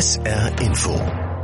SR Info.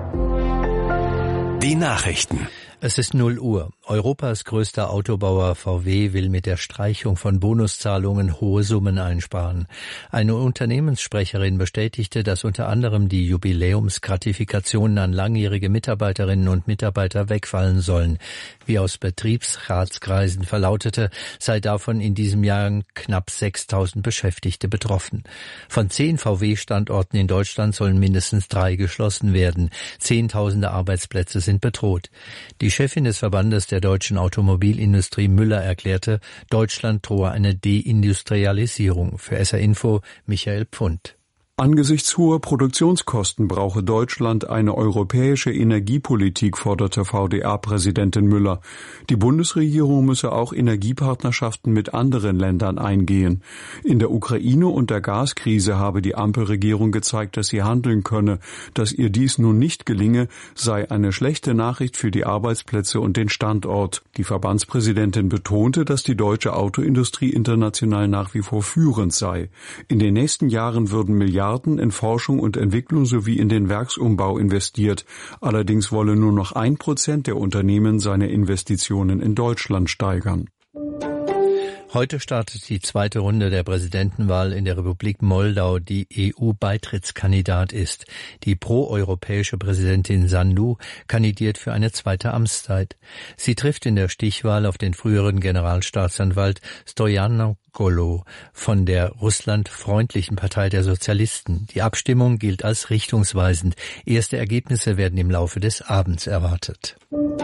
Die Nachrichten. Es ist 0 Uhr. Europas größter Autobauer VW will mit der Streichung von Bonuszahlungen hohe Summen einsparen. Eine Unternehmenssprecherin bestätigte, dass unter anderem die Jubiläumsgratifikationen an langjährige Mitarbeiterinnen und Mitarbeiter wegfallen sollen. Wie aus Betriebsratskreisen verlautete, sei davon in diesem Jahr knapp 6.000 Beschäftigte betroffen. Von 10 VW-Standorten in Deutschland sollen mindestens 3 geschlossen werden. Zehntausende Arbeitsplätze sind bedroht. Die Chefin des Verbandes der deutschen Automobilindustrie Müller erklärte, Deutschland drohe eine Deindustrialisierung. Für SR Info Michael Pfund. Angesichts hoher Produktionskosten brauche Deutschland eine europäische Energiepolitik, forderte VDA-Präsidentin Müller. Die Bundesregierung müsse auch Energiepartnerschaften mit anderen Ländern eingehen. In der Ukraine und der Gaskrise habe die Ampelregierung gezeigt, dass sie handeln könne. Dass ihr dies nun nicht gelinge, sei eine schlechte Nachricht für die Arbeitsplätze und den Standort. Die Verbandspräsidentin betonte, dass die deutsche Autoindustrie international nach wie vor führend sei. In den nächsten Jahren würden Milliarden in Forschung und Entwicklung sowie in den Werksumbau investiert. Allerdings wolle nur noch 1% der Unternehmen seine Investitionen in Deutschland steigern. Heute startet die zweite Runde der Präsidentenwahl in der Republik Moldau, die EU-Beitrittskandidat ist. Die proeuropäische Präsidentin Sandu kandidiert für eine zweite Amtszeit. Sie trifft in der Stichwahl auf den früheren Generalstaatsanwalt Stojan Golo von der russlandfreundlichen Partei der Sozialisten. Die Abstimmung gilt als richtungsweisend. Erste Ergebnisse werden im Laufe des Abends erwartet.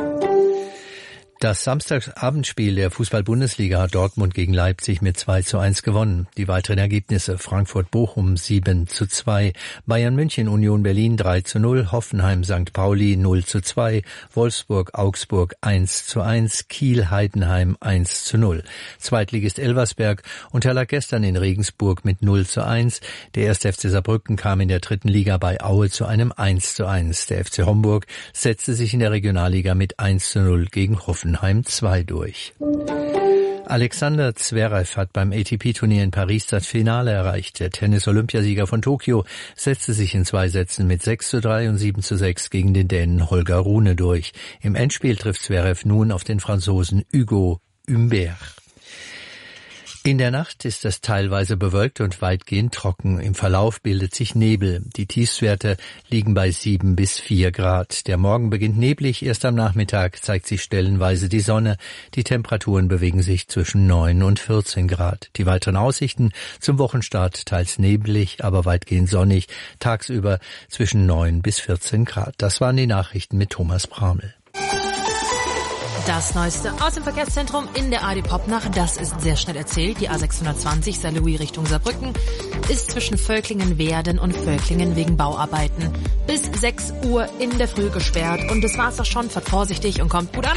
Das Samstagsabendspiel der Fußball-Bundesliga hat Dortmund gegen Leipzig mit 2:1 gewonnen. Die weiteren Ergebnisse: Frankfurt-Bochum 7:2, Bayern-München-Union Berlin 3:0, Hoffenheim-St. Pauli 0:2, Wolfsburg-Augsburg 1:1, Kiel-Heidenheim 1:0. Zweitligist Elversberg unterlag gestern in Regensburg mit 0:1. Der 1. FC Saarbrücken kam in der dritten Liga bei Aue zu einem 1:1. Der FC Homburg setzte sich in der Regionalliga mit 1:0 gegen Hoffenheim 2 durch. Alexander Zverev hat beim ATP-Turnier in Paris das Finale erreicht. Der Tennis-Olympiasieger von Tokio setzte sich in 2 Sätzen mit 6:3 und 7:6 gegen den Dänen Holger Rune durch. Im Endspiel trifft Zverev nun auf den Franzosen Hugo Humbert. In der Nacht ist es teilweise bewölkt und weitgehend trocken. Im Verlauf bildet sich Nebel. Die Tiefstwerte liegen bei 7 bis 4 Grad. Der Morgen beginnt neblig. Erst am Nachmittag zeigt sich stellenweise die Sonne. Die Temperaturen bewegen sich zwischen 9 und 14 Grad. Die weiteren Aussichten zum Wochenstart: teils neblig, aber weitgehend sonnig. Tagsüber zwischen 9 bis 14 Grad. Das waren die Nachrichten mit Thomas Bramel. Das Neueste aus dem Verkehrszentrum in der AD Popnacht, das ist sehr schnell erzählt. Die A620 Saarlouis Richtung Saarbrücken ist zwischen Völklingen-Werden und Völklingen wegen Bauarbeiten bis 6 Uhr in der Früh gesperrt. Und das war's doch schon. Fahrt vorsichtig und kommt gut an.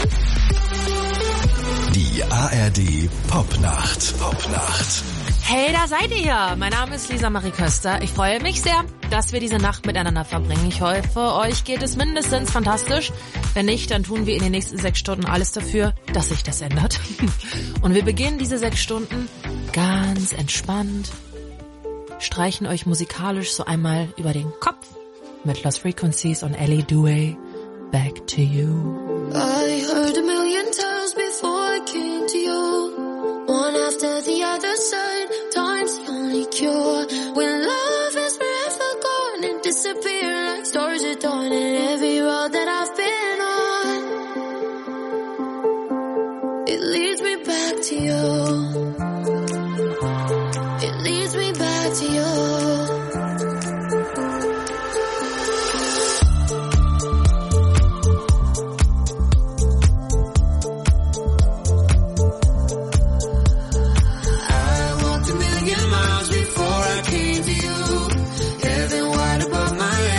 Die ARD Popnacht. Hey, da seid ihr ja. Mein Name ist Lisa Marie Köster. Ich freue mich sehr, dass wir diese Nacht miteinander verbringen. Ich hoffe, euch geht es mindestens fantastisch. Wenn nicht, dann tun wir in den nächsten 6 Stunden alles dafür, dass sich das ändert. Und wir beginnen diese 6 Stunden ganz entspannt, streichen euch musikalisch so einmal über den Kopf mit Lost Frequencies und Ellie Dewey, Back to You. I heard a million times before I came to you. One after the other side, time's the only cure. When love is forever gone and disappear like stars at dawn. And every road that I've been on, it leads me back to you. It leads me back to you. Miles before I came to you. Heaven wide above my head.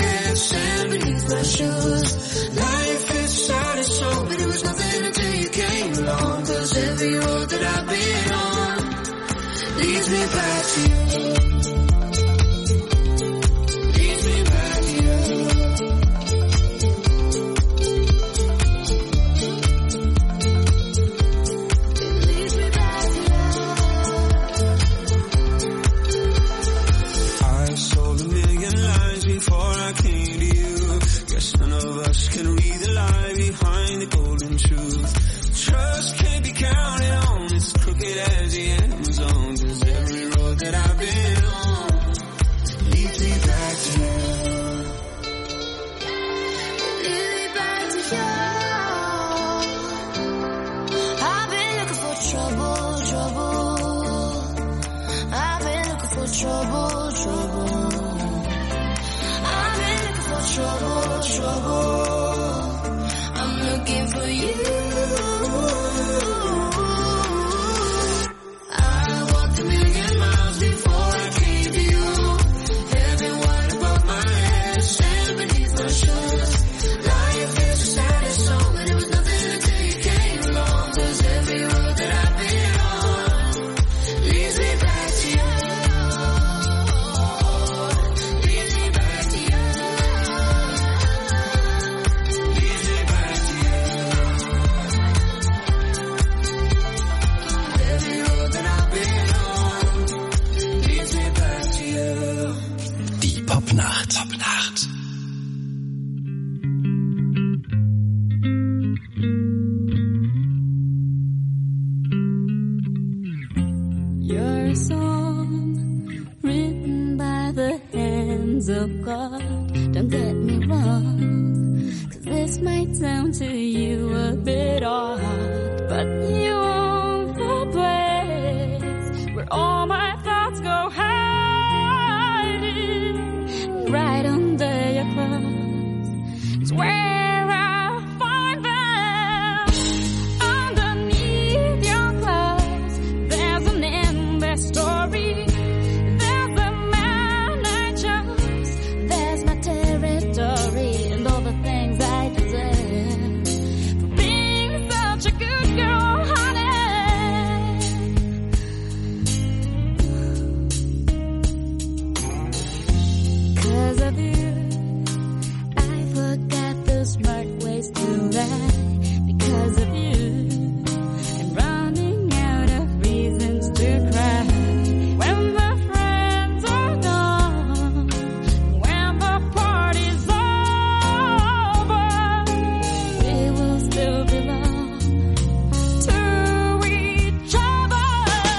find the golden truth. Trust can't be counted on, it's crooked as the Amazon. 'Cause every road that I've been on leads me back to you. Lead me back to you. I've been looking for trouble, trouble. I've been looking for trouble, trouble. I've been looking for trouble, trouble. I'm looking for you. I walked a million miles before I came to you. Heaven wide above my head, sand beneath my shoes. Life is a saddest song, but it was nothing until you came along. 'Cause every road that I've been on leads me back to you. Leads me back to you. Leads me back to you. Every road that I've been on leads me back to you. Die Popnacht. Popnacht. You're a song written by the hands of God. Don't get me wrong, 'cause this might sound to you a bit odd, but you own the place where all my thoughts go hiding. Right under your clothes is where I find them. Underneath your clothes, there's an endless story. There's a man I chose. There's my territory and all the things I deserve for being such a good girl, honey. 'Cause of you, I forgot the smart ways to lie. Because of you, I'm running out of reasons to cry. When the friends are gone, when the party's over, we will still belong to each other.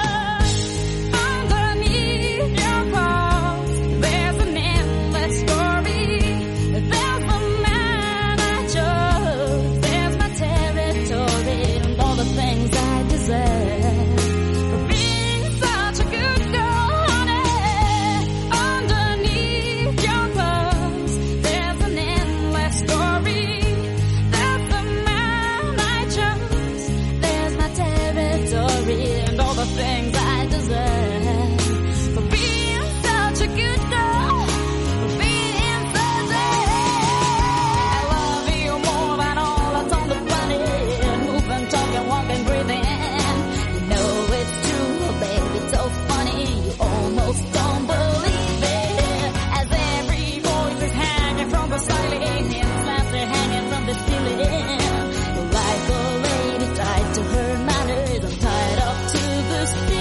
Underneath your clothes, there's an endless story. There's a man I chose. There's my territory and all the things I deserve for being such a good girl, honey. Underneath your clothes, there's an endless story. There's a man I chose. There's my territory and all the things I deserve for being such a good girl, for being such a... I love you more than all that's on the planet. Moving, talking, walking, breathing. You know it's true, baby, it's so funny. You almost don't believe it. As every voice is hanging from the ceiling and slants are hanging from the ceiling. Like a lady tied to her manners, I'm tied up to the steel.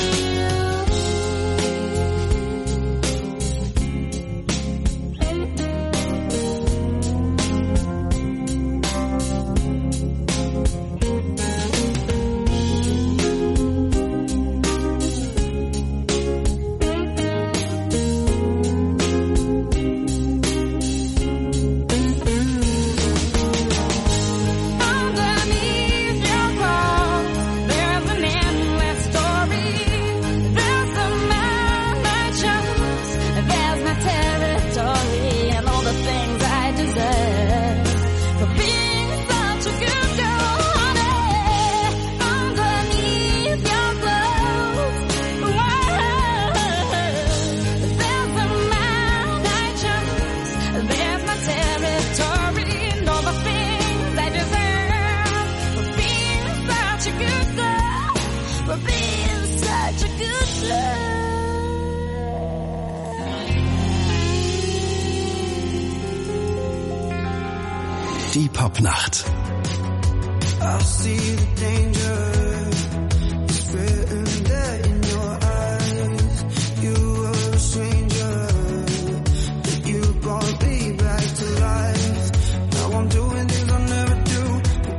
Underneath your clothes, there's an endless story. There's a man I chose. There's my territory and all the things I deserve for being such a good girl, honey. Underneath your clothes, there's a man I chose. There's my territory and all the things I deserve for being such a good girl, for being such a good girl. Die Popnacht. I see the danger. It's written there in your eyes. You were a stranger, but you brought me back to life. Now I'm doing things I'll never do.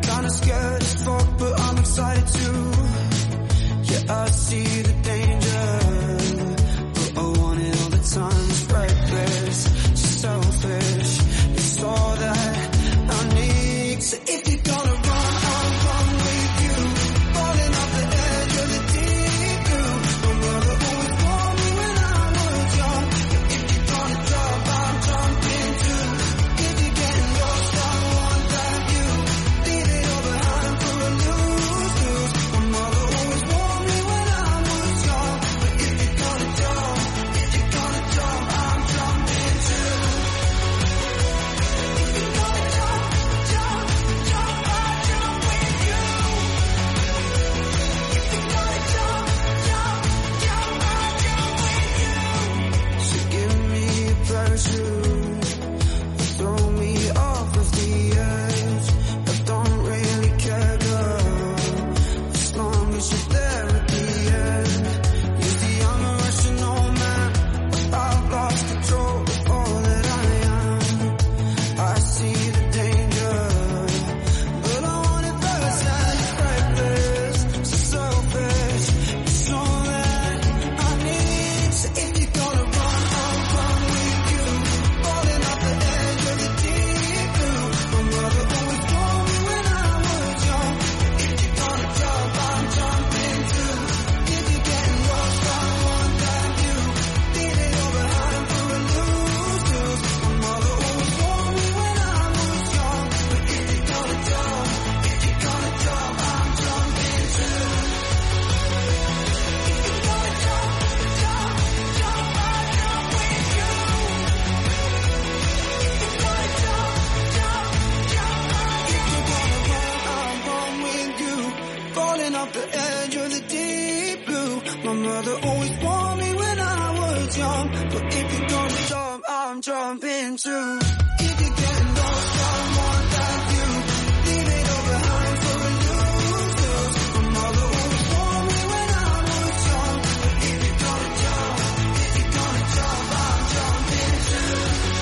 I'm jumping too. If you're getting lost, someone like you, leave it all behind for you. My mother always told me when I was young, if you're gonna jump, I'm jumping too.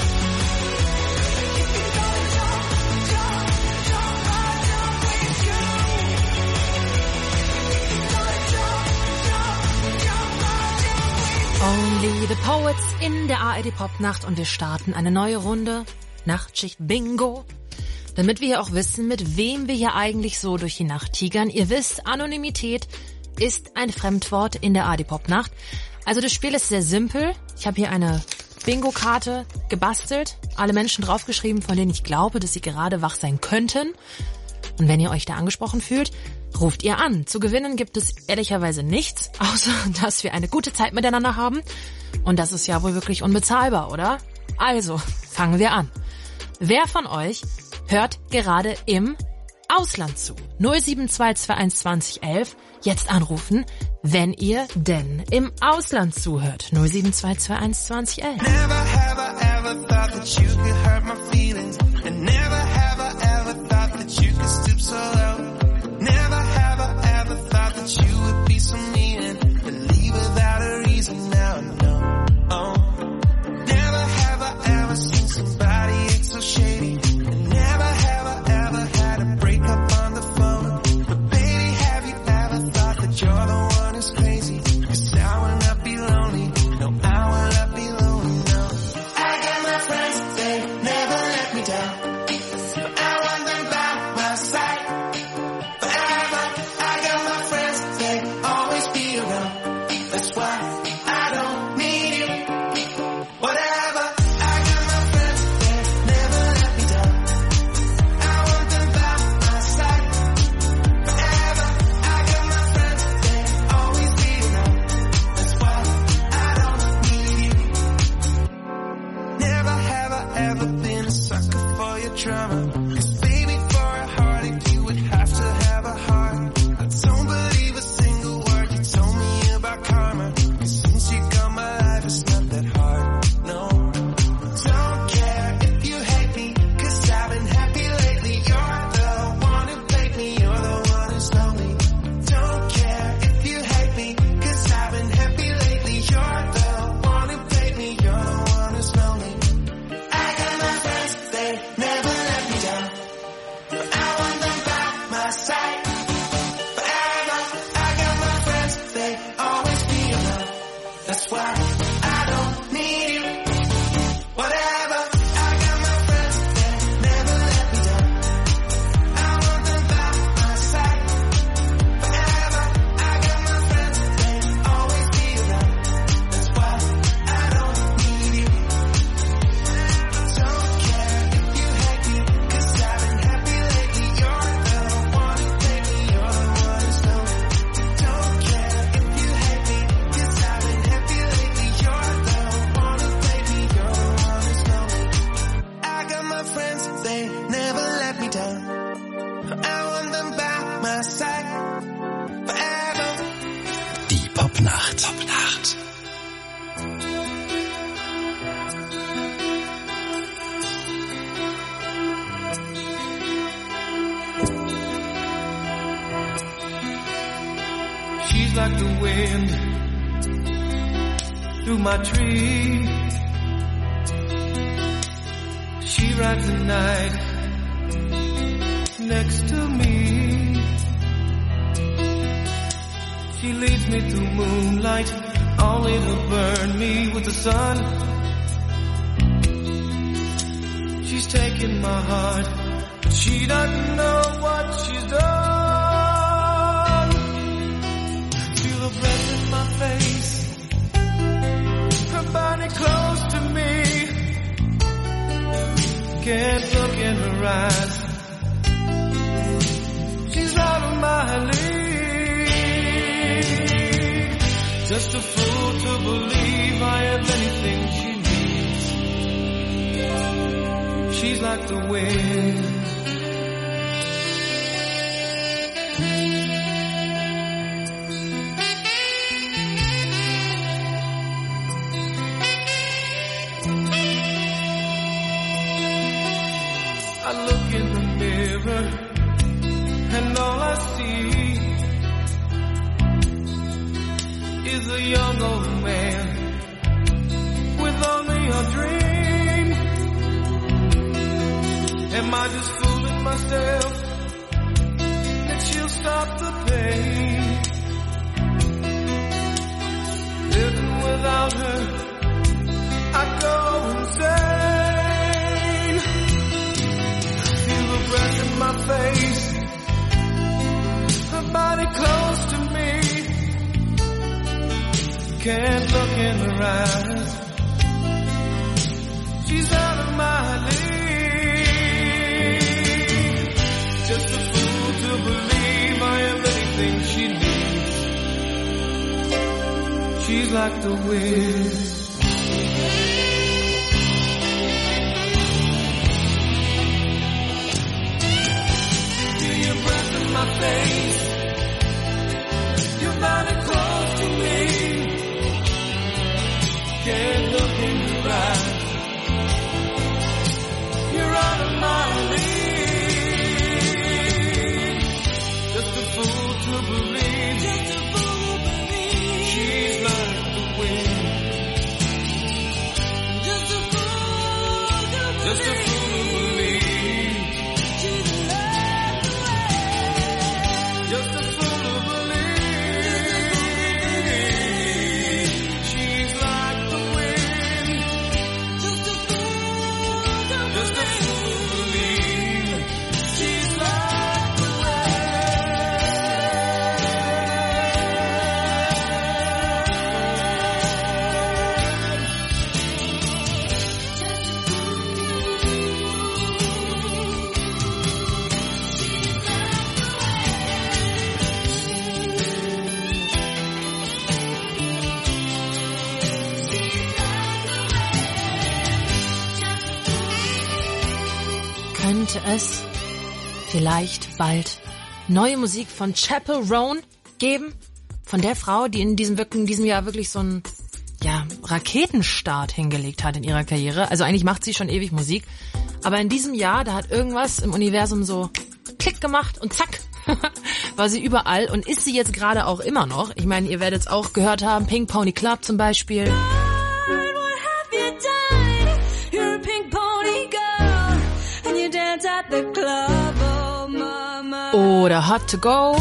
If you're gonna jump, I'll jump with you. Only the Poets in der ARD Popnacht und wir starten eine neue Runde Nachtschicht Bingo, damit wir ja auch wissen, mit wem wir hier eigentlich so durch die Nacht tigern. Ihr wisst, Anonymität ist ein Fremdwort in der ARD Popnacht. Also das Spiel ist sehr simpel. Ich habe hier eine Bingo-Karte gebastelt, alle Menschen draufgeschrieben, von denen ich glaube, dass sie gerade wach sein könnten. Und wenn ihr euch da angesprochen fühlt, ruft ihr an. Zu gewinnen gibt es ehrlicherweise nichts, außer dass wir eine gute Zeit miteinander haben. Und das ist ja wohl wirklich unbezahlbar, oder? Also, fangen wir an. Wer von euch hört gerade im Ausland zu? 07221 2011. Jetzt anrufen, wenn ihr denn im Ausland zuhört. 07221 2011. Never have I ever thought that you could hurt my feelings. And never have I ever thought that you could stoop so low. Never have I ever thought that you would be so mean and leave without a reason. Now I know. Oh. Never have I ever seen somebody act so shady. And never have I ever had a breakup on the phone. But baby, have you ever thought that you're the one who's crazy? 'Cause I will not be lonely. No, I will not be lonely, no. I got my friends, they never let me down. I want them by my side forever. I got my friends, they always be around. That's why I don't need you. Whatever. I got my friends, they never let me down. I want them by my side forever. I got my friends, they always be around. That's why I don't need you. Never have I ever been a sucker for your drama. 'Cause baby, for a heartache, you would have to have a heart. I don't believe a single word you told me about karma. 'Cause since you got my life, it's not that hard, no. Don't care if you hate me, 'cause I've been happy lately. You're the one who played me, you're the one who's lonely. Don't care if you hate me, 'cause I've been happy lately. You're the one who played me, you're the one who's lonely. I got my friends, they never let me down. I want them by my side forever. I got my friends, they always be around. That's why I don't need you. Whatever. I got my friends, they never let me down. I want them by my side forever. I got my friends, they always be around. That's why I don't need you. Don't care if you hate me, 'cause I've been happy lately. You're the one who played me, you're the one who's lonely. Don't care if you hate me, 'cause I've been happy lately. You're the one who played me, you're the one who's lonely. I got my friends, they never let me down. I want them by my side forever. Die Popnacht. Popnacht. She's like the wind through my tree. She rides the night next to me. She leads me through moonlight, only to burn me with the sun. She's taken my heart, but she doesn't know what she's done. Feel her breath in my face, her body close to me. Can't look in her eyes, she's out of my league. Just a fool to believe I have anything she needs. She's like the wind. I look in the mirror and all I see is a young old man with only a dream. Am I just fooling myself that she'll stop the pain? Living without her, I go insane. Feel the breath in my face, her body close to me. Can't look in her eyes, she's out of my league. Just a fool to believe I am anything she needs. She's like the wind. Feel your breath in my face, your body close to me. Can't look in your eyes, you're out of my league. Just a fool to believe, she's like the wind. Just a fool to believe, she's like the wind. Just a fool to believe, she's like the wind. Just a fool to believe, she's like the Könnte es vielleicht bald neue Musik von Chappell Roan geben? Von der Frau, die in diesem Jahr wirklich so einen Raketenstart hingelegt hat in ihrer Karriere. Also eigentlich macht sie schon ewig Musik. Aber in diesem Jahr, da hat irgendwas im Universum so Klick gemacht und zack, war sie überall und ist sie jetzt gerade auch immer noch. Ich meine, ihr werdet es auch gehört haben, Pink Pony Club zum Beispiel. Oder Hot to Go.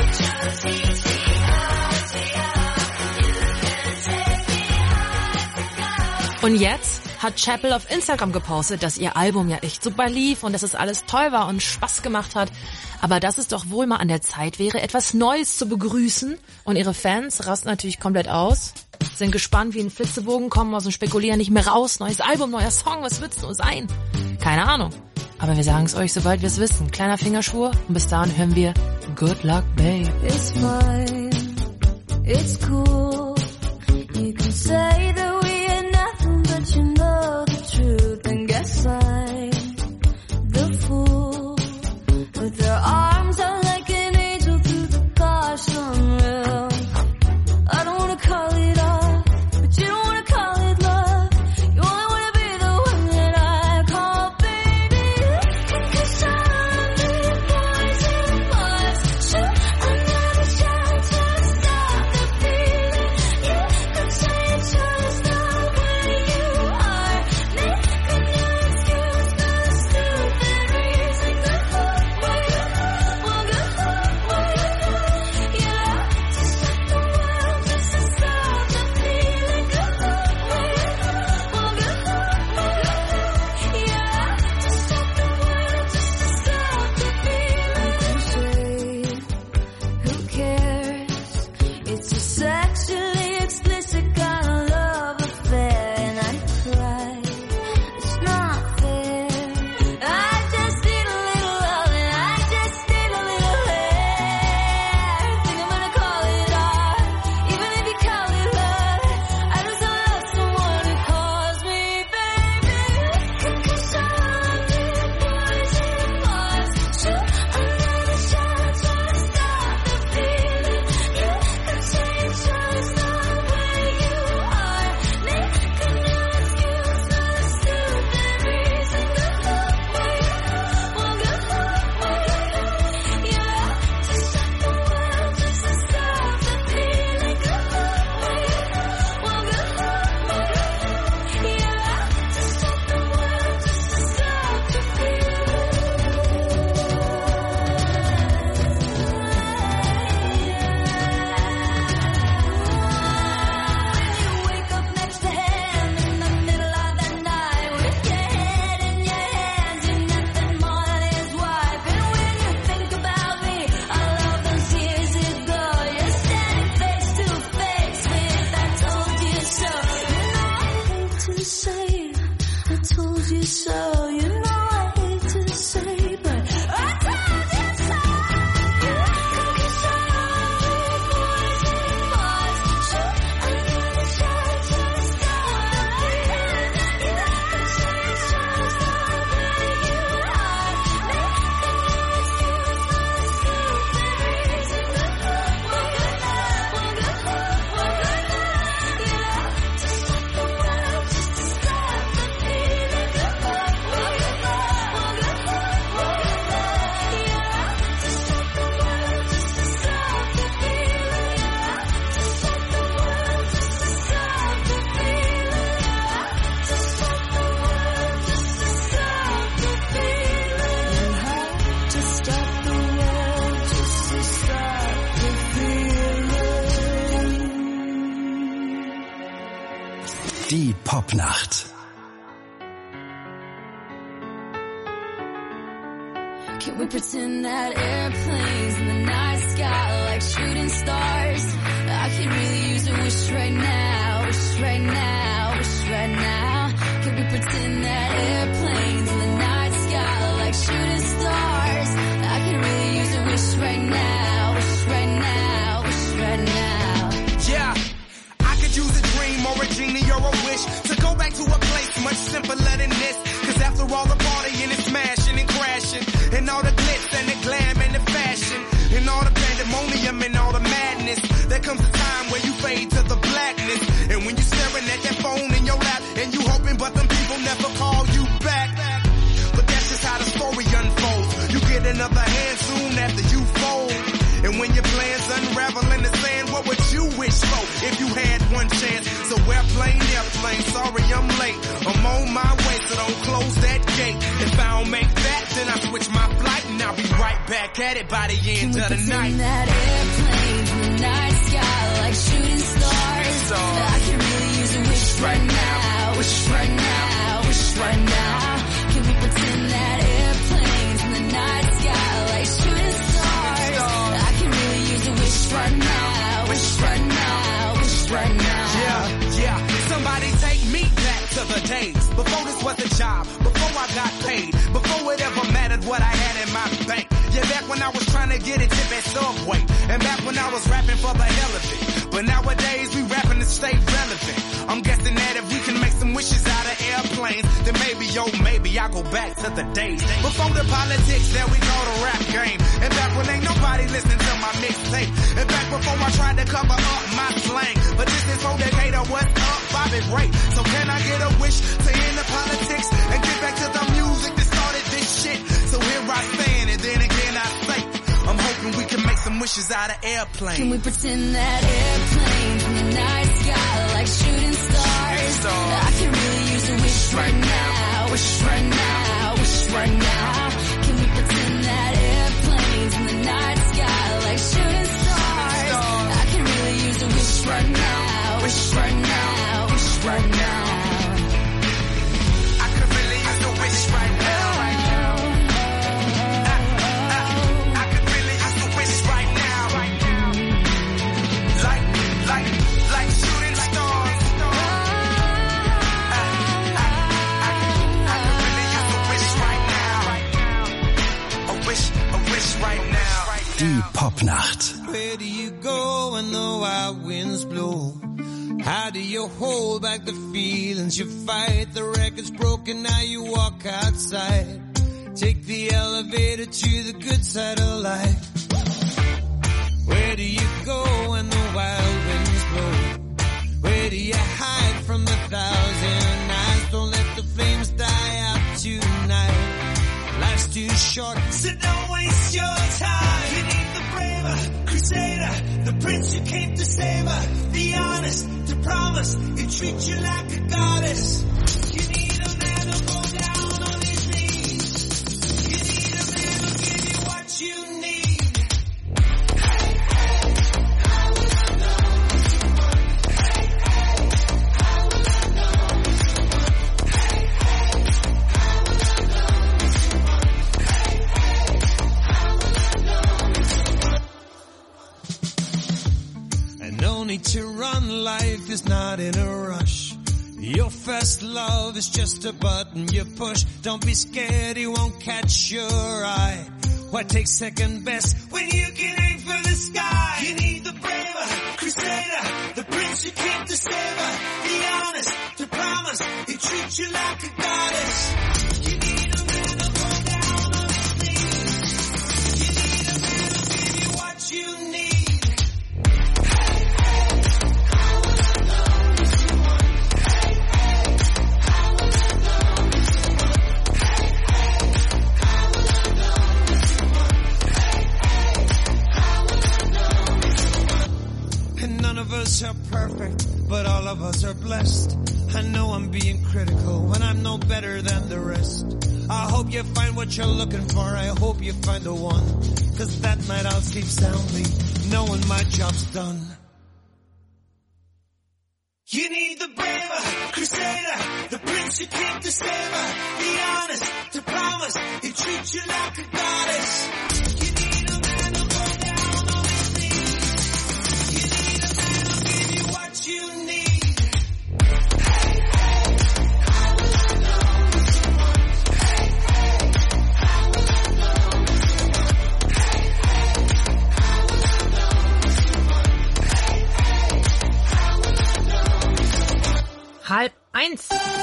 Und jetzt hat Chappell auf Instagram gepostet, dass ihr Album ja echt super lief und dass es alles toll war und Spaß gemacht hat. Aber dass es doch wohl mal an der Zeit wäre, etwas Neues zu begrüßen. Und ihre Fans rasten natürlich komplett aus, sind gespannt wie ein Flitzebogen, kommen aus dem Spekulieren nicht mehr raus. Neues Album, neuer Song, was wird's nur sein? Keine Ahnung. Aber wir sagen es euch, sobald wir es wissen. Kleiner Fingerschwur und bis dahin hören wir Good Luck, Babe. It's fine, it's cool. You can say that we ain't nothing, but you know the truth. And guess I'm the fool with her arms out like an angel through the gosh unreal. I don't wanna call it off, but you don't wanna call it love. You only wanna be the one that I call baby. Cause I'm the poison was true. I'm not a shot to stop the feeling. told you so. You know I hate to say, but I told you so. Cookies are only poison bars. Sure, I know the show just got feeling. You know the chance shows the way you are. Make the excuse for the stupid reason to put one good night, one good night, one good night. You know, to stop the world, just to stop the feeling. One good night, one good night, one good night. You know, to stop the world, just to stop the feeling. You know, to stop the world, just to stop the feeling. You know, to stop the world, just to stop the feeling. You have to stop the world, just to stop the feeling. Die Popnacht. Can we pretend that airplanes in the night sky like shooting stars? I could really use a wish right now, wish right now, wish right now. Can we pretend that airplanes in the night sky like shooting stars? I could really use a wish right now, wish right now, wish right now. Yeah, I could use a dream or a genie or a wish to go back to a place much simpler than this. Cause after all the partying and smashing and crashing, and all the glitz and the glam and the fashion, and all the pandemonium and all the madness, there comes a time where you fade to the blackness. And when you're staring at that phone in your lap, and you hoping but them people never call you back. But that's just how the story unfolds. You get another hand soon after you fold. And when your plans unravel in the sand, what would you wish for if you had one chance? So airplane, sorry I'm late. I'm on my way, so don't close that gate. If I don't make that, then I switch my flight, and I'll be right back at it by the end of the night. That airplanes in the night sky like shooting stars. I can really use a wish right now, wish right now, wish right now. Can we pretend that airplanes in the night sky like shooting stars? I can really use a wish right now, wish right now, wish right now. Yeah, somebody take me back to the days before this was a job, before I got paid, before it ever mattered what I had in my bank. Yeah, back when I was trying to get a tip at Subway, and back when I was rapping for the hell of it. But nowadays we rapping to stay relevant. I'm guessing that if we can make some wishes out of airplanes, then maybe I'll go back to the days before the politics that we call the rap game. And back when ain't nobody listening to my mixtape. And back before I tried to cover up my slang. But this is for Decatur, what's up, Bobby Ray? So can I get a wish to end the politics and get back to the music that started this shit? So here I stand, and then again I say, I'm hoping we can make some wishes out of airplanes. Can we pretend that airplanes in the night sky like shooting stars? I can really use a wish right now, wish right now, wish right now. Can we pretend that airplanes in the night sky like shooting stars? I can really use a wish right now, wish right now, wish right now. I could really use a wish right now. Like shooting stars. I could really use a wish right now. A wish right now. Die Popnacht. Where do you go when the wild winds blow? How do you hold back the feelings you fight? The record's broken, now you walk outside. Take the elevator to the good side of life. Where do you go when the wild winds blow? Where do you hide from the thousand eyes? Don't let the flames die out tonight. Life's too short, so don't waste your time. You need the braver crusader, the prince who came to save her, the honest to promise, he treats you like a goddess. You need a man who'll go down on his knees. You need a man who'll give you what you need. Need to run, life is not in a rush. Your first love is just a button you push. Don't be scared, he won't catch your eye. Why take second best when you can aim for the sky? You need the braver crusader, the prince who came to save her, the honest, the promise, he treats you like a goddess. You need a man to fall down on his knees. You need a man to give you what you need. None of us are perfect, but all of us are blessed. I know I'm being critical when I'm no better than the rest. I hope you find what you're looking for, I hope you find the one. Cause that night I'll sleep soundly, knowing my job's done. You need the braver crusader, the prince who came to save her, the honest, the promise, he treats you like a goddess. You need a man to go down on his knees. You need a man to give you what you need. Halb eins.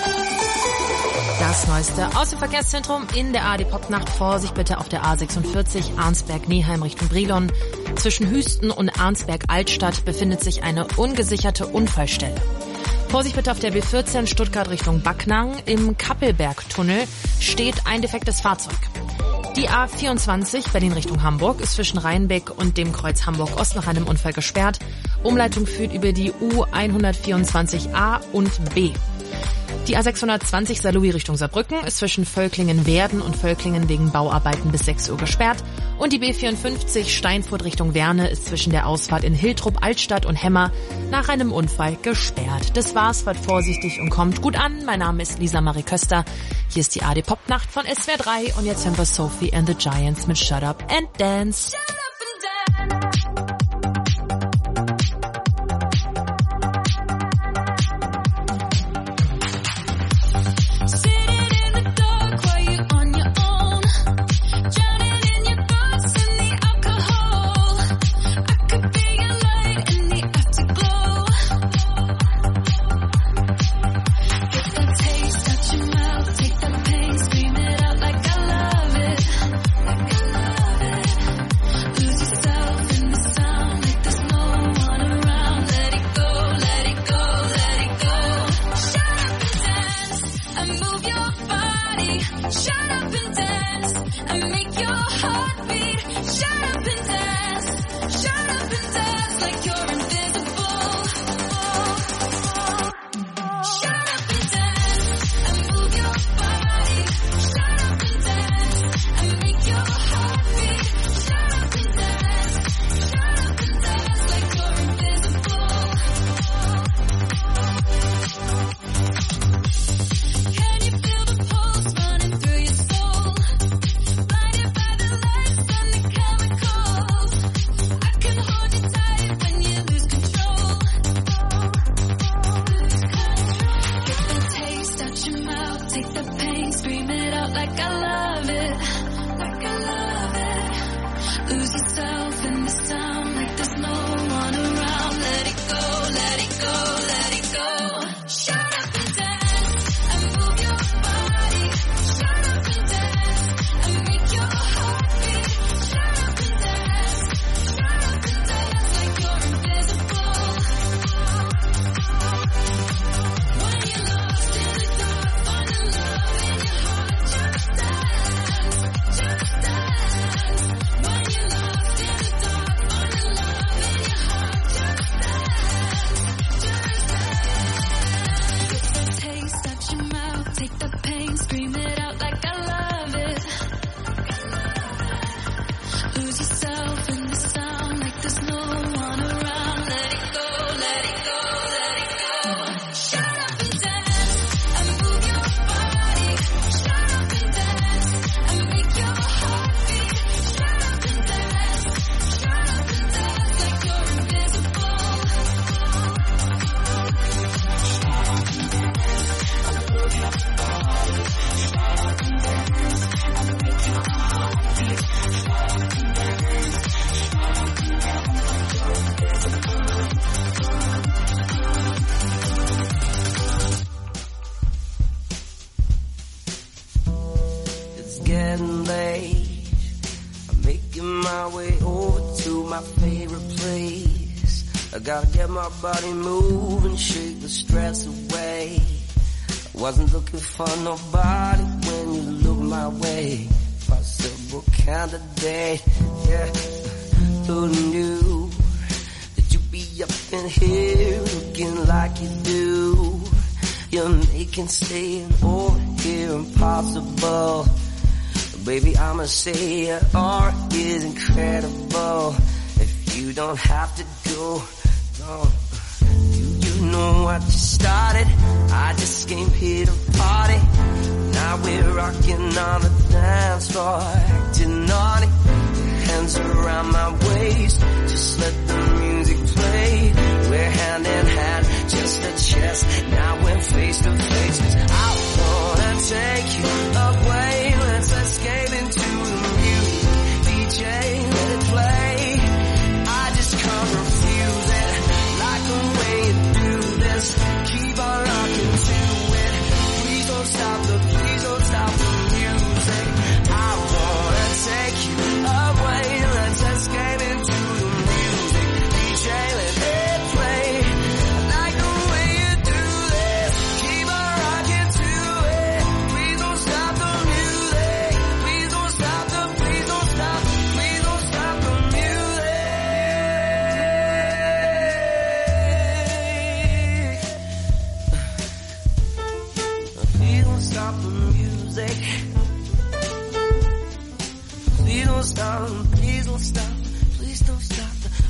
Das Neueste aus dem Verkehrszentrum in der ARD Popnacht. Vorsicht bitte auf der A46 Arnsberg-Neheim Richtung Brilon. Zwischen Hüsten und Arnsberg-Altstadt befindet sich eine ungesicherte Unfallstelle. Vorsicht bitte auf der B14 Stuttgart Richtung Backnang. Im Kappelbergtunnel steht ein defektes Fahrzeug. Die A24 Berlin Richtung Hamburg ist zwischen Rheinbeck und dem Kreuz Hamburg-Ost nach einem Unfall gesperrt. Umleitung führt über die U124a und B. Die A620 Saarlouis Richtung Saarbrücken ist zwischen Völklingen-Werden und Völklingen wegen Bauarbeiten bis 6 Uhr gesperrt. Und die B54 Steinfurt Richtung Werne ist zwischen der Ausfahrt in Hiltrup, Altstadt und Hemmer nach einem Unfall gesperrt. Das war's, fahrt vorsichtig und kommt gut an. Mein Name ist Lisa Marie Köster. Hier ist die ARD Popnacht von SWR 3 und jetzt hören wir Sophie and the Giants mit Shut Up and Dance. Shut up and dance. getting late. I'm making my way over to my favorite place. I gotta get my body moving, shake the stress away. I wasn't looking for nobody when you look my way. Possible candidate, yeah. Who knew that you'd be up in here looking like you do? You're making staying over here impossible. Baby, I'ma say your art is incredible. If you don't have to go, no. You know what you started. I just came here to party. Now we're rocking on the dance floor, acting naughty. Hands around my waist, just let the music play. We're hand in hand, just a chest. Now we're face to face. 'Cause I wanna take you away. Let's escape into the music. DJ, let it play. I just can't refuse it. Like the way you do this. Keep on rocking to it. Please don't stop the music. I wanna take you away. Let's escape into the music. DJ, let it play. I like the way you do this. Keep on rocking to it. Please don't stop the music. Please don't stop the, please don't stop, please don't stop the music. Please don't stop the music. Please don't stop, please don't stop, please don't stop.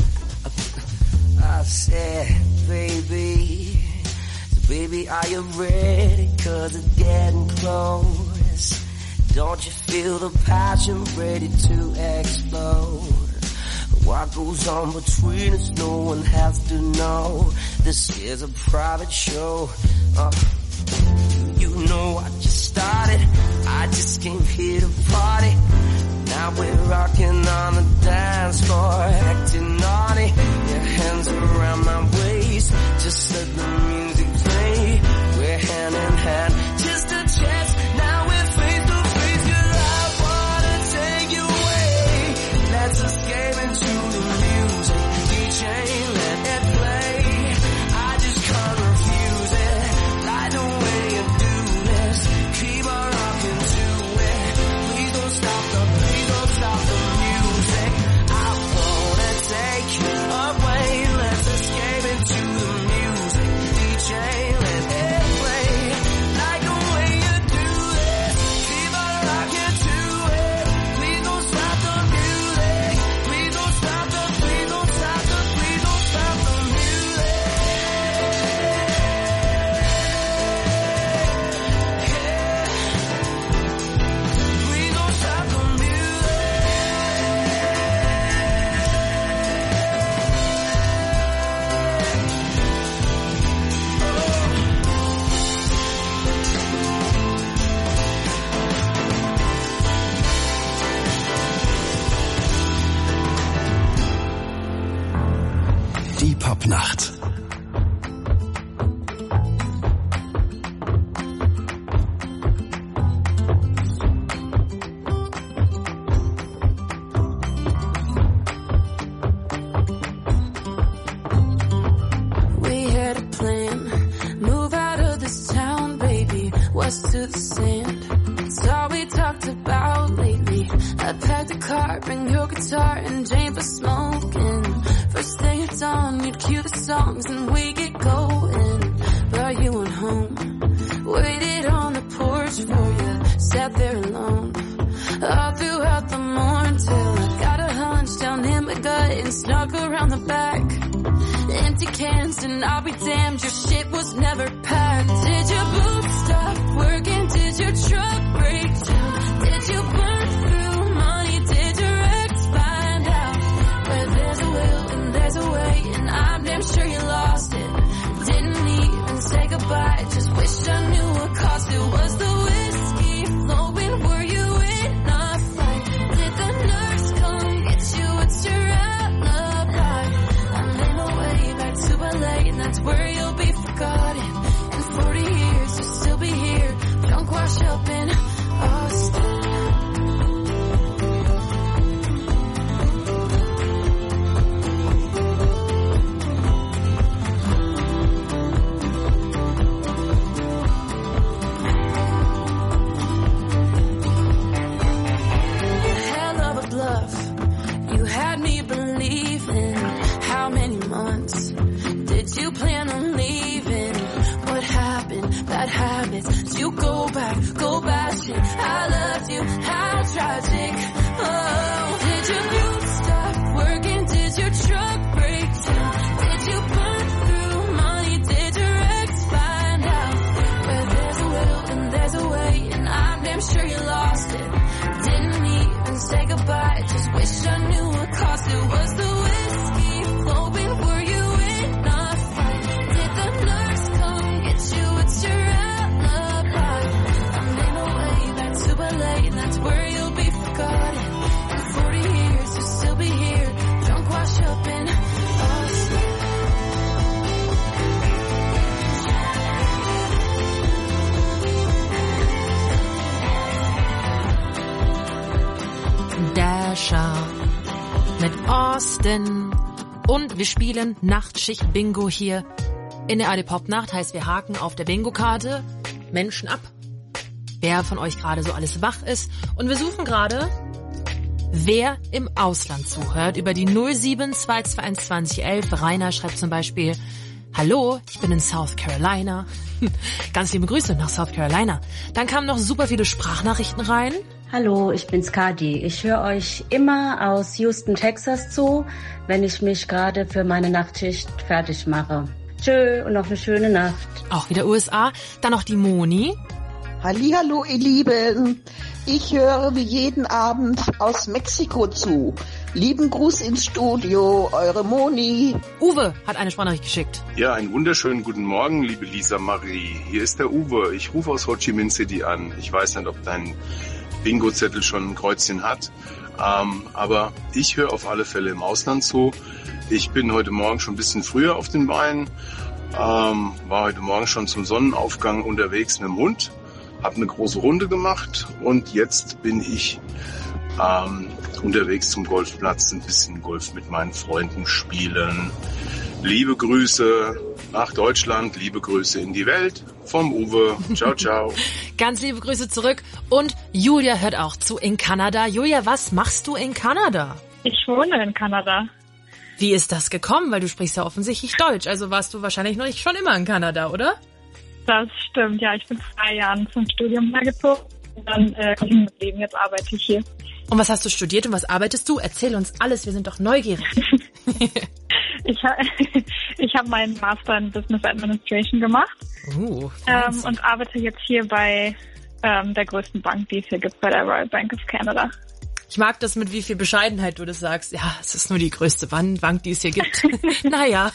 I said, baby, so baby, are you ready? 'Cause it's getting close. Don't you feel the passion ready to explode? What goes on between us, no one has to know. This is a private show. You know I just started. I just came here to party. Now we're rocking on the dance floor, acting naughty. Your hands around my waist, just let the music play. We're hand in hand, just a chance. Now we're face to face. 'Cause I wanna take you away. Let's escape into the music. DJ, let it play. I just can't refuse it. Like the way you do this. Keep on rocking to it. Please don't stop the music. I wanna take you away. Let's escape into the music. DJ, let it play. Like the way you do this. Keep on rocking to it. Please don't stop the music. Please don't stop the, please don't stop the, please don't stop the music. Yeah. Please don't stop the music. Die Popnacht. We had a plan, move out of this town, baby, west to the sand. It's all we talked about lately. I packed a car, bring your guitar and Jane for smoking. First thing at dawn, you'd cue the songs and we get going. But you went home, waited on the porch for you, sat there alone. All throughout the morning till I got a hunch down in my gut and snuck around the back. Empty cans and I'll be damned, your shit was never packed. Did your boots stop working? Did your truck break down? Did you burn through money? Did your ex find out? Where there's a will and there's a way, and I'm damn sure you lost it. Didn't even say goodbye, just wished I knew what cost it. Was the whiskey flowing? Were you in a fight? Did the nurse come get you? What's your alibi? I made my way back to LA, and that's where you'll be forgotten. In 40 years you'll still be here, drunk, washed up in all shit. I loved you, how tragic. Oh, did you stop working? Did your truck break down? Did you burn through money? Did your ex find out? Where there's a will and there's a way, and I'm damn sure you lost it. Didn't even say goodbye, just wish I knew what cost it. Was the whiskey flowing? Were you in a fight? Did the nurse come get you? It's your alibi. I made my way back to LA, and that's where you'll be forgotten. In 40 years, you'll still be here, drunk, washed up in Austin. Dasher mit Austin. Und wir spielen Nachtschicht-Bingo hier in der AD-Pop-Nacht. Heißt, wir haken auf der Bingo-Karte Menschen ab, wer von euch gerade so alles wach ist. Und wir suchen gerade, wer im Ausland zuhört, über die 07221 2011. Rainer schreibt zum Beispiel: Hallo, ich bin in South Carolina. Ganz liebe Grüße nach South Carolina. Dann kamen noch super viele Sprachnachrichten rein. Hallo, ich bin's Kadi. Ich höre euch immer aus Houston, Texas zu, wenn ich mich gerade für meine Nachtschicht fertig mache. Tschö und noch eine schöne Nacht. Auch wieder USA. Dann noch die Moni. Hallihallo, ihr Lieben. Ich höre wie jeden Abend aus Mexiko zu. Lieben Gruß ins Studio, eure Moni. Uwe hat eine Sprachnachricht geschickt. Ja, einen wunderschönen guten Morgen, liebe Lisa Marie. Hier ist der Uwe. Ich rufe aus Ho Chi Minh City an. Ich weiß nicht, ob dein Bingo-Zettel schon ein Kreuzchen hat, aber ich höre auf alle Fälle im Ausland zu. Ich bin heute Morgen schon ein bisschen früher auf den Beinen, war heute Morgen schon zum Sonnenaufgang unterwegs mit dem Hund, habe eine große Runde gemacht und jetzt bin ich unterwegs zum Golfplatz, ein bisschen Golf mit meinen Freunden spielen. Liebe Grüße nach Deutschland, liebe Grüße in die Welt vom Uwe. Ciao, ciao. Ganz liebe Grüße zurück. Und Julia hört auch zu in Kanada. Julia, was machst du in Kanada? Ich wohne in Kanada. Wie ist das gekommen? Weil du sprichst ja offensichtlich Deutsch. Also warst du wahrscheinlich noch nicht schon immer in Kanada, oder? Das stimmt, ja. Ich bin 2 Jahren zum Studium hergezogen und dann im Leben. Jetzt arbeite ich hier. Und was hast du studiert und was arbeitest du? Erzähl uns alles, wir sind doch neugierig. Ich habe meinen Master in Business Administration gemacht und arbeite jetzt hier bei der größten Bank, die es hier gibt, bei der Royal Bank of Canada. Ich mag das, mit wie viel Bescheidenheit du das sagst. Ja, es ist nur die größte Bank, die es hier gibt. Naja,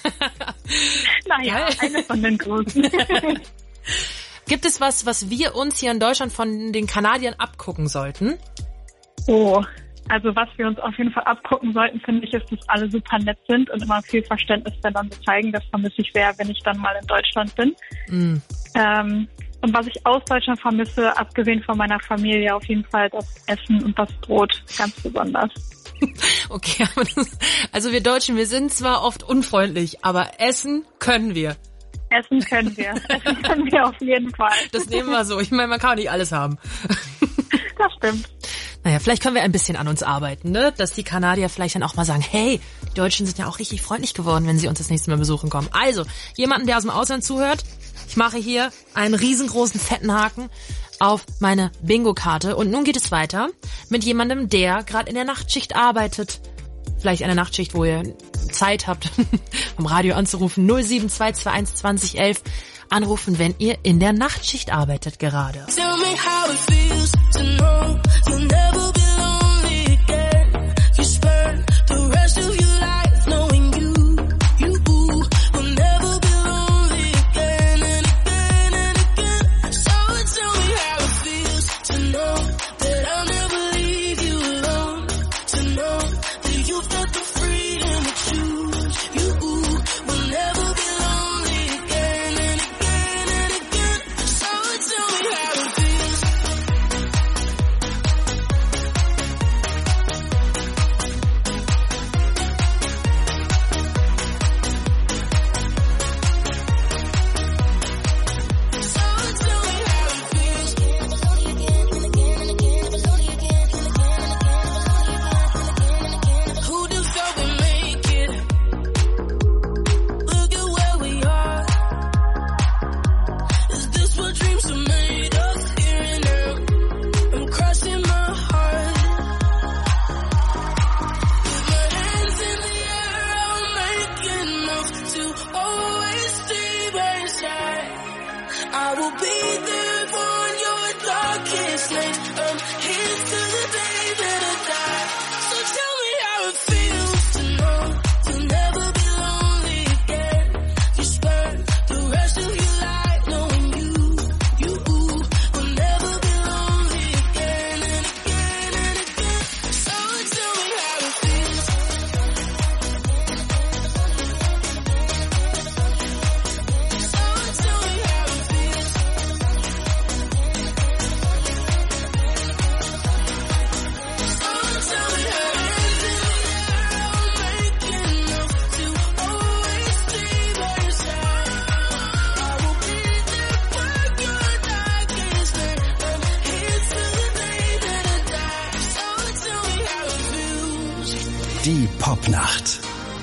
eine von den großen. Gibt es was wir uns hier in Deutschland von den Kanadiern abgucken sollten? Oh, also was wir uns auf jeden Fall abgucken sollten, finde ich, ist, dass alle super nett sind und immer viel Verständnis dann zeigen. Das vermisse ich sehr, wenn ich dann mal in Deutschland bin. Und was ich aus Deutschland vermisse, abgesehen von meiner Familie, auf jeden Fall das Essen und das Brot, ganz besonders. Okay, also wir Deutschen, wir sind zwar oft unfreundlich, aber essen können wir. Essen können wir. Essen können wir auf jeden Fall. Das nehmen wir so. Ich meine, man kann auch nicht alles haben. Das stimmt. Naja, vielleicht können wir ein bisschen an uns arbeiten, ne? Dass die Kanadier vielleicht dann auch mal sagen, hey, die Deutschen sind ja auch richtig freundlich geworden, wenn sie uns das nächste Mal besuchen kommen. Also, jemanden, der aus dem Ausland zuhört, ich mache hier einen riesengroßen fetten Haken auf meine Bingo-Karte. Und nun geht es weiter mit jemandem, der gerade in der Nachtschicht arbeitet. Vielleicht eine Nachtschicht, wo ihr Zeit habt, vom Radio anzurufen. 07221 2011. Anrufen, wenn ihr in der Nachtschicht arbeitet gerade. Tell me how it feels to know you'll never be lonely again. You spend the rest of your life knowing you will never be lonely again and again and again. So tell me how it feels to know that I'll never leave you alone. To know that you've got the freedom to choose. You will never be lonely again and again and again. So tell me how it feels. I'm here till the day that I die. So tell me how it feels to know you'll never be lonely again. You spend the rest of your life knowing you will never be lonely again and again and again. So tell me how it feels. Die Popnacht.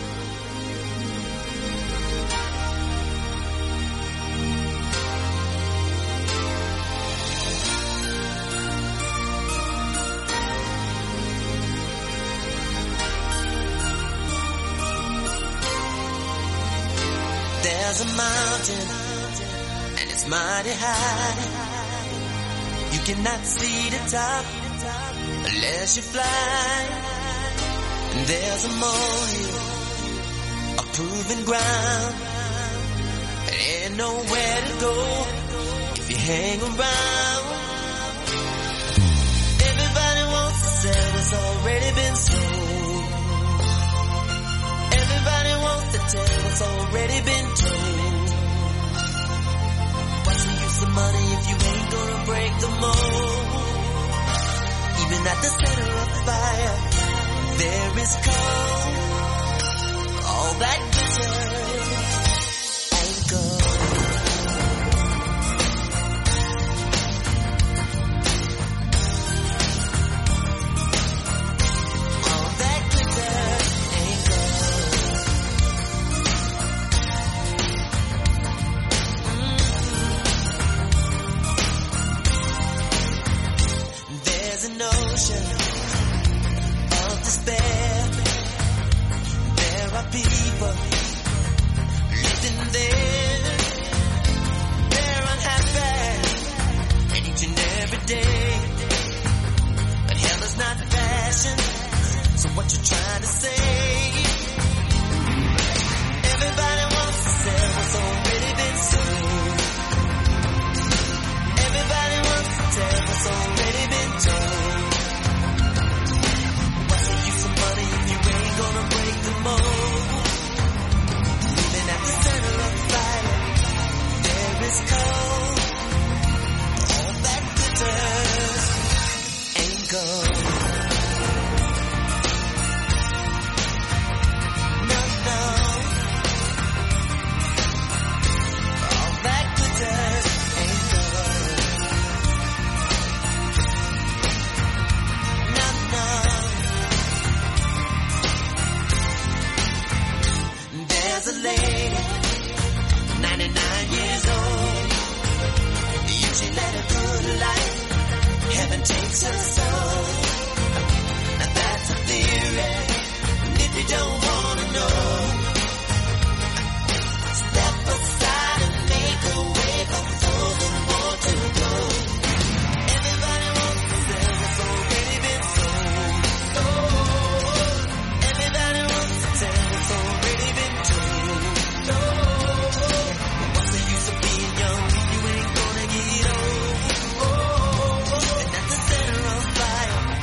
There's a mountain and it's mighty high. You cannot see the top unless you fly. And there's a molehill, a proven ground. There ain't nowhere to go if you hang around. Everybody wants to sell what's already been sold. Everybody wants to tell what's already been told. What's the use of money if you ain't gonna break the mold? Even at the center of the fire, there is cold. All that glitters ain't gold. All that glitters ain't gold. There's an ocean of despair. There are people living there. They're unhappy, and each and every day. But hell is not fashion, so what you trying to say? Everybody wants to sell what's already been sold. Everybody wants to tell what's already been told. What's the use of money if you ain't gonna break the mold? Living at the center of the fire, there is cold. All that glitters ain't gold. No, no. All that glitters ain't gold. No, no. There's a lady, 99 years old. She led a good life. Heaven takes her soul. Now that's a theory. And if you don't wanna know, step aside and make a way before the war to go. Everybody wants to sell what's already been sold. Everybody wants to tell what's already been told. What's the use of being young if you ain't gonna get old? And at the center of fire,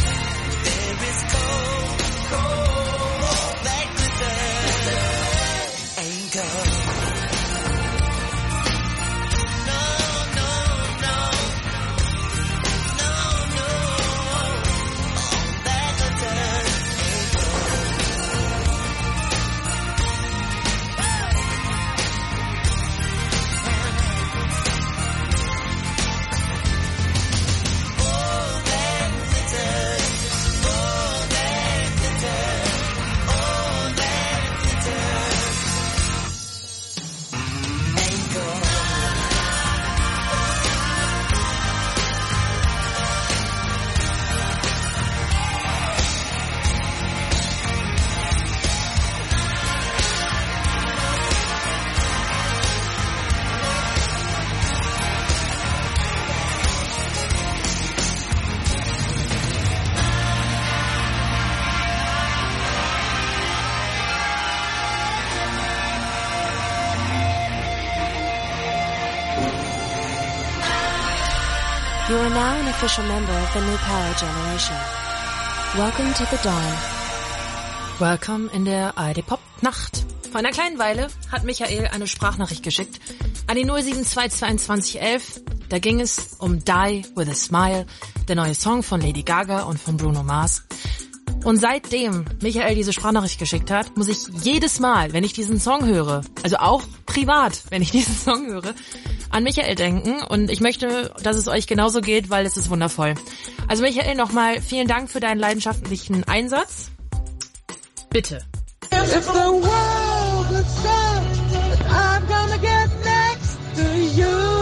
You are now an official member of the New Power Generation. Welcome to the dawn. Welcome in der ARD Pop Nacht. Vor einer kleinen Weile hat Michael eine Sprachnachricht geschickt an die 0722211. Da ging es um Die With A Smile, der neue Song von Lady Gaga und von Bruno Mars. Und seitdem Michael diese Sprachnachricht geschickt hat, muss ich jedes Mal, wenn ich diesen Song höre, also auch privat, wenn ich diesen Song höre, an Michael denken. Und ich möchte, dass es euch genauso geht, weil es ist wundervoll. Also Michael, nochmal vielen Dank für deinen leidenschaftlichen Einsatz. Bitte. If the world would stop, I'm gonna get next to you.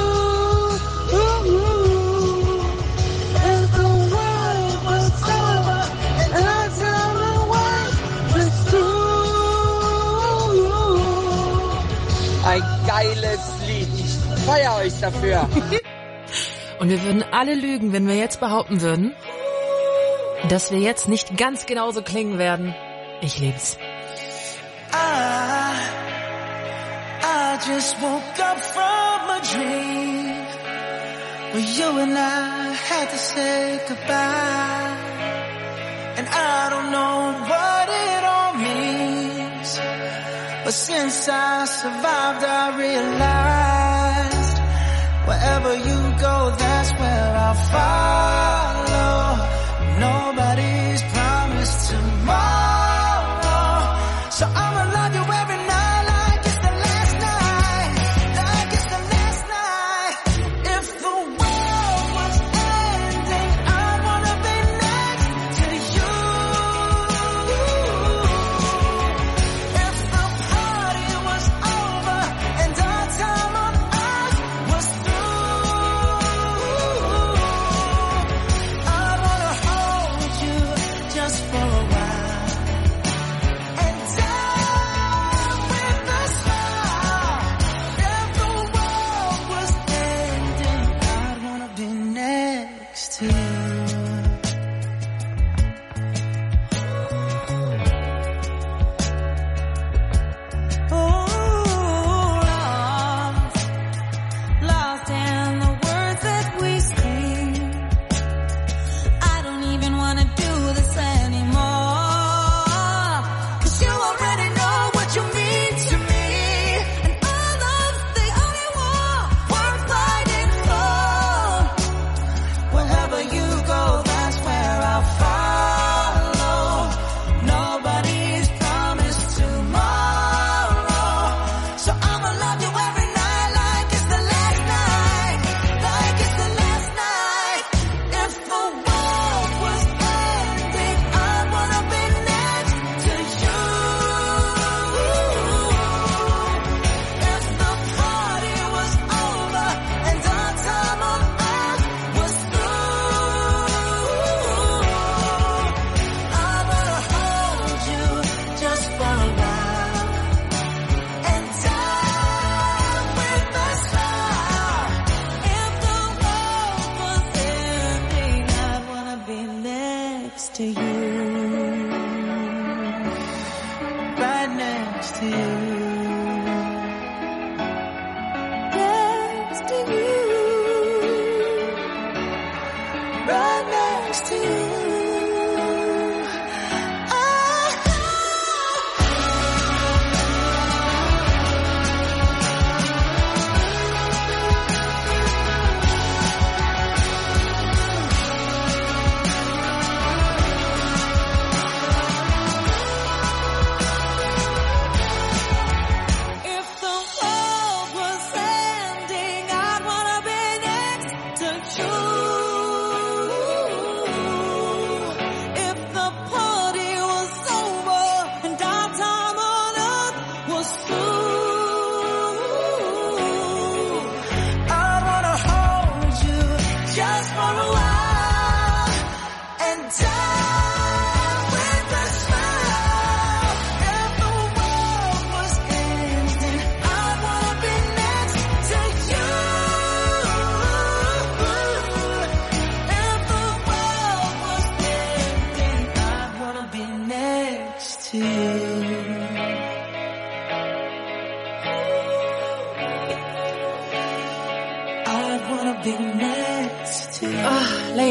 If the world was over and I tell the world was true. Ein geiles Lied. Ich feiere euch dafür. Und wir würden alle lügen, wenn wir jetzt behaupten würden, dass wir jetzt nicht ganz genauso klingen werden. Ich lieb's. I just woke up from a dream where you and I had to say goodbye. And I don't know what it all means, but since I survived I realized wherever you go, that's where I'll follow. Nobody's promised tomorrow, so I'ma love you every night like it's the last night, like it's the last night. If the world was ending, I wanna be next to you. If the party was over and our time on earth was through, I wanna hold you just for a while.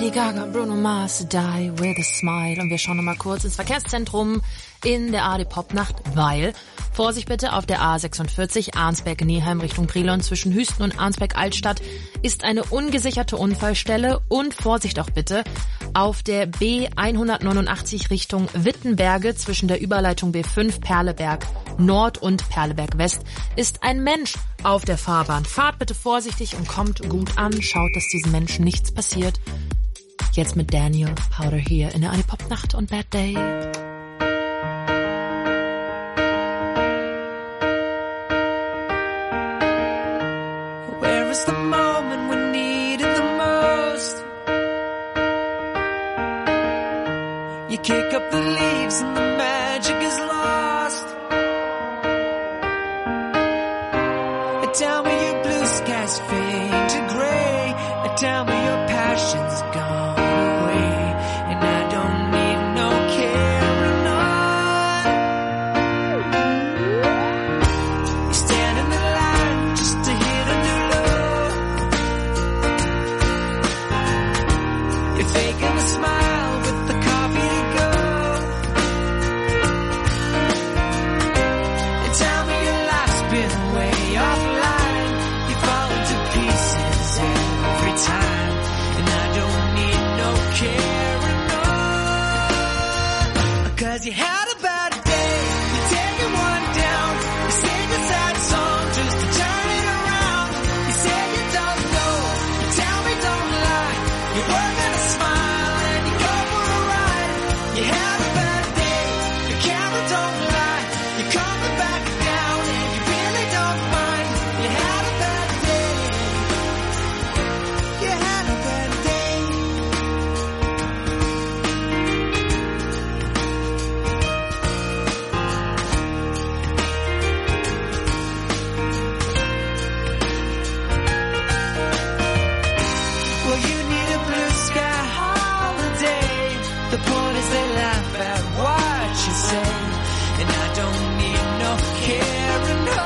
Lady Gaga, Bruno Mars, Die With a Smile. Und wir schauen nochmal kurz ins Verkehrszentrum in der AD-Pop-Nacht, weil, Vorsicht bitte, auf der A46 Arnsberg-Neheim Richtung Brilon zwischen Hüsten und Arnsberg-Altstadt ist eine ungesicherte Unfallstelle und Vorsicht auch bitte, auf der B189 Richtung Wittenberge zwischen der Überleitung B5 Perleberg Nord und Perleberg West ist ein Mensch auf der Fahrbahn. Fahrt bitte vorsichtig und kommt gut an, schaut, dass diesen Menschen nichts passiert. Jetzt mit Daniel Powder hier in der AD-Pop-Nacht und Bad Day. Where is the moment we need it the most? You kick up the leaves and the magic is lost. Tell me your blue skies fade to gray. Tell me your passion's gone away. And I don't need no carrying on. You stand in the line just to hit a new low. You're faking a smile with the coffee to go. And tell me your life's been way offline. You fall into pieces every time. And I don't need no carrying on. 'Cause you had a bad day, you're taking one down. You sing a sad song just to turn it around. You say you don't know, you tell me don't lie. You're working a smile and you go for a ride. You had a bad day, your camera don't lie. You're coming back down and you really don't mind. You had a bad day. You had a bad day. Well, you need a blue sky holiday. The point is they laugh at what you say. And I don't need no carrying on.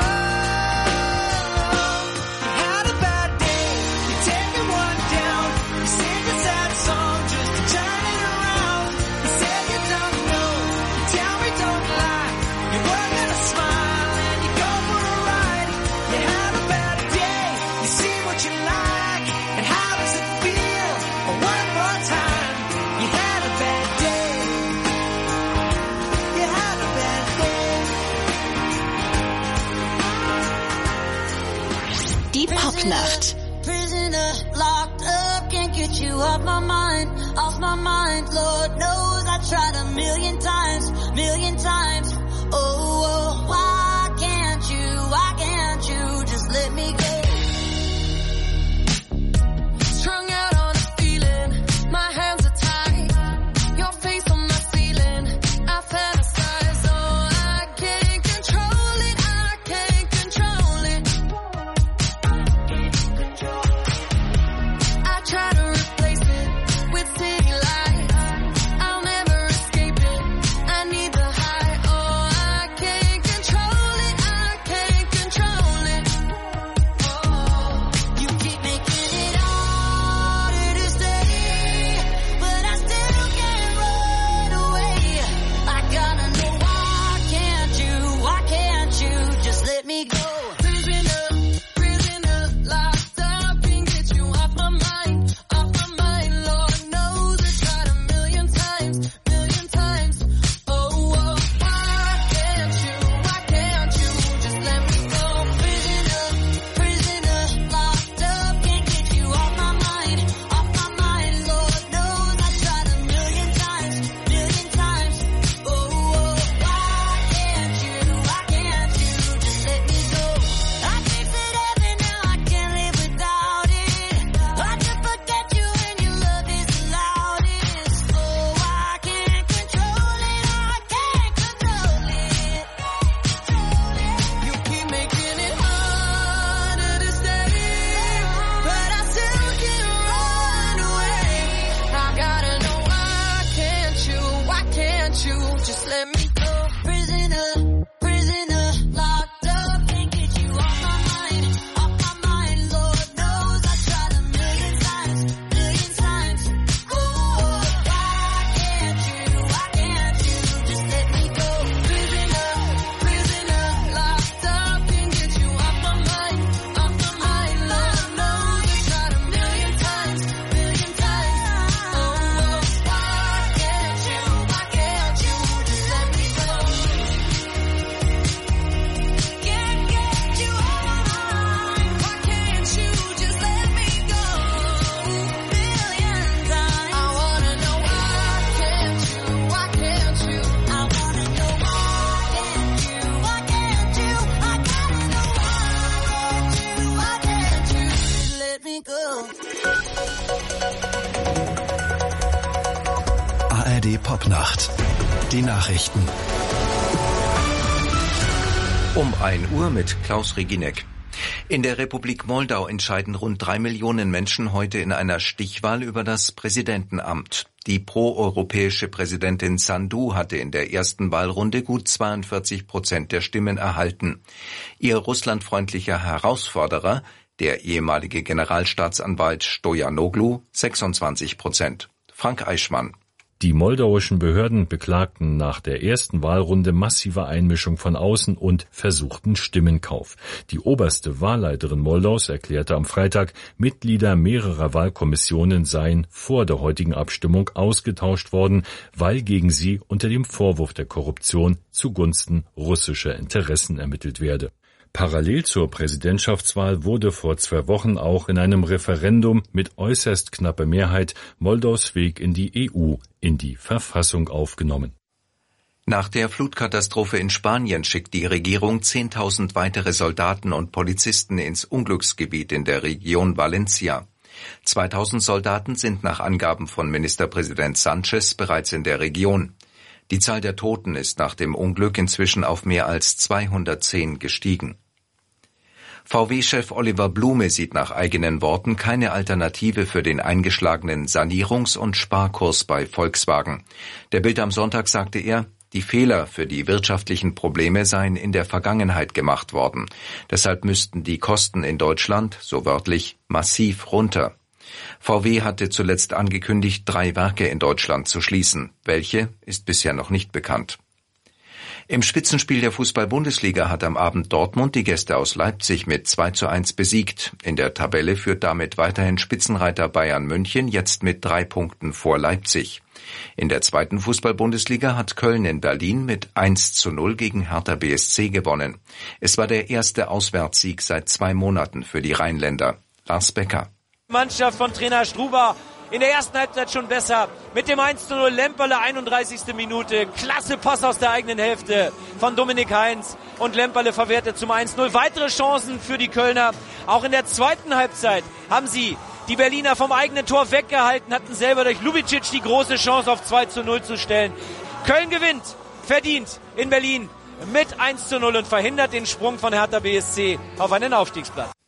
You had a bad day, you're taking one down. You sing a sad song just to turn it around. You say you don't know, you tell me don't lie. You're working a smile and you go for a ride. You had a bad day, you see what you like. And how does it feel? One more time. You had a bad day. You had a bad day. Die Popnacht. Prisoner, locked up, can't get you off my mind, off my mind. Lord knows I tried a million times, oh, why can't you just let me go? Strung out on a feeling, my hands are tied, your face on my ceiling, I fantasize, oh, I can't control it, I try to replace it with city lights. I'll never escape it. I need the high. Oh, I can't control it. Oh, you keep making it harder to stay, but I still can't run away. I gotta know why can't you just let me go? Prisoner, locked up, can't get you off my mind, Lord knows I tried a million times, oh, why can't you just let me go? Prisoner, locked up, can't get you off my mind, Lord knows I tried a million times, oh, why can't you just let me go? I tasted heaven, now I can't live without it. I just forget you and your love is the loudest. Oh, I can't control it, You keep making it harder to stay, but I still can't run away. I gotta know why can't you just let me go? Prisoner, locked up, can't get you off my mind, Lord knows I tried a million times, oh, ARD Popnacht. Die Nachrichten. Um 1 Uhr mit Klaus Reginek. In der Republik Moldau entscheiden rund 3 Millionen Menschen heute in einer Stichwahl über das Präsidentenamt. Die proeuropäische Präsidentin Sandu hatte in der ersten Wahlrunde gut 42% der Stimmen erhalten. Ihr russlandfreundlicher Herausforderer, der ehemalige Generalstaatsanwalt Stoyanoglu, 26%. Frank Eichmann. Die moldauischen Behörden beklagten nach der ersten Wahlrunde massive Einmischung von außen und versuchten Stimmenkauf. Die oberste Wahlleiterin Moldaus erklärte am Freitag, Mitglieder mehrerer Wahlkommissionen seien vor der heutigen Abstimmung ausgetauscht worden, weil gegen sie unter dem Vorwurf der Korruption zugunsten russischer Interessen ermittelt werde. Parallel zur Präsidentschaftswahl wurde vor 2 Wochen auch in einem Referendum mit äußerst knapper Mehrheit Moldaus Weg in die EU, in die Verfassung aufgenommen. Nach der Flutkatastrophe in Spanien schickt die Regierung 10.000 weitere Soldaten und Polizisten ins Unglücksgebiet in der Region Valencia. 2.000 Soldaten sind nach Angaben von Ministerpräsident Sánchez bereits in der Region. Die Zahl der Toten ist nach dem Unglück inzwischen auf mehr als 210 gestiegen. VW-Chef Oliver Blume sieht nach eigenen Worten keine Alternative für den eingeschlagenen Sanierungs- und Sparkurs bei Volkswagen. Der Bild am Sonntag sagte er, die Fehler für die wirtschaftlichen Probleme seien in der Vergangenheit gemacht worden. Deshalb müssten die Kosten in Deutschland, so wörtlich, massiv runter. VW hatte zuletzt angekündigt, 3 Werke in Deutschland zu schließen. Welche, ist bisher noch nicht bekannt. Im Spitzenspiel der Fußball-Bundesliga hat am Abend Dortmund die Gäste aus Leipzig mit 2:1 besiegt. In der Tabelle führt damit weiterhin Spitzenreiter Bayern München, jetzt mit 3 Punkten vor Leipzig. In der zweiten Fußball-Bundesliga hat Köln in Berlin mit 1:0 gegen Hertha BSC gewonnen. Es war der erste Auswärtssieg seit 2 Monaten für die Rheinländer. Lars Becker. Mannschaft von Trainer Struber in der ersten Halbzeit schon besser. Mit dem 1:0 Lemperle, 31. Minute. Klasse Pass aus der eigenen Hälfte von Dominik Heinz. Und Lemperle verwertet zum 1:0. Weitere Chancen für die Kölner. Auch in der zweiten Halbzeit haben sie die Berliner vom eigenen Tor weggehalten, hatten selber durch Lubicic die große Chance auf 2:0 zu stellen. Köln gewinnt, verdient in Berlin mit 1:0 und verhindert den Sprung von Hertha BSC auf einen Aufstiegsplatz.